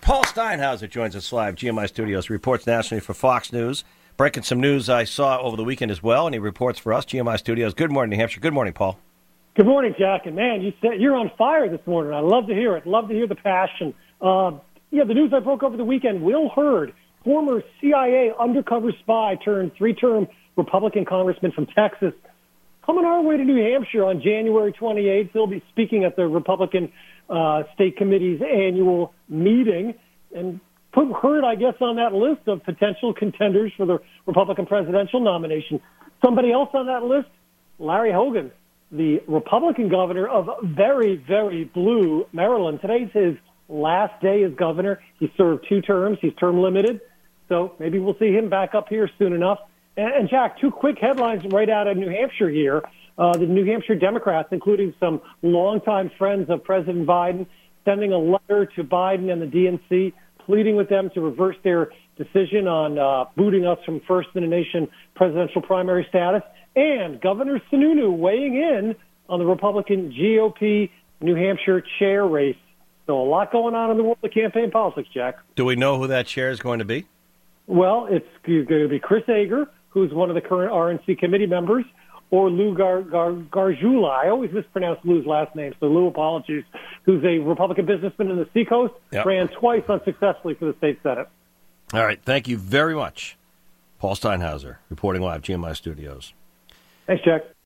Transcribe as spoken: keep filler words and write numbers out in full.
Paul Steinhauser joins us live, G M I Studios, reports nationally for Fox News. Breaking some news I saw over the weekend as well, and he reports for us, G M I Studios. Good morning, New Hampshire. Good morning, Paul. Good morning, Jack. And, man, you said you're on fire this morning. I love to hear it. Love to hear the passion. Uh, yeah, the news I broke over the weekend, Will Hurd, former C I A undercover spy turned three-term Republican congressman from Texas, coming our way to New Hampshire on January twenty-eighth. He'll be speaking at the Republican uh, State Committee's annual meeting and put Hurd, I guess, on that list of potential contenders for the Republican presidential nomination. Somebody else on that list, Larry Hogan, the Republican governor of very, very blue Maryland. Today's his last day as governor. He served two terms. He's term limited. So maybe we'll see him back up here soon enough. And, and Jack, two quick headlines right out of New Hampshire here. Uh, the New Hampshire Democrats, including some longtime friends of President Biden, sending a letter to Biden and the D N C, pleading with them to reverse their decision on uh, booting us from first in the nation presidential primary status. And Governor Sununu weighing in on the Republican G O P New Hampshire chair race. So a lot going on in the world of campaign politics, Jack. Do we know who that chair is going to be? Well, it's going to be Chris Ager, who's one of the current R N C committee members, or Lou Gar, Gar, Gargiula. I always mispronounce Lou's last name, so Lou, apologies, who's a Republican businessman in the Seacoast, yep. ran twice unsuccessfully for the state Senate. All right. Thank you very much. Paul Steinhauser, reporting live, G M I Studios. Thanks, Jack.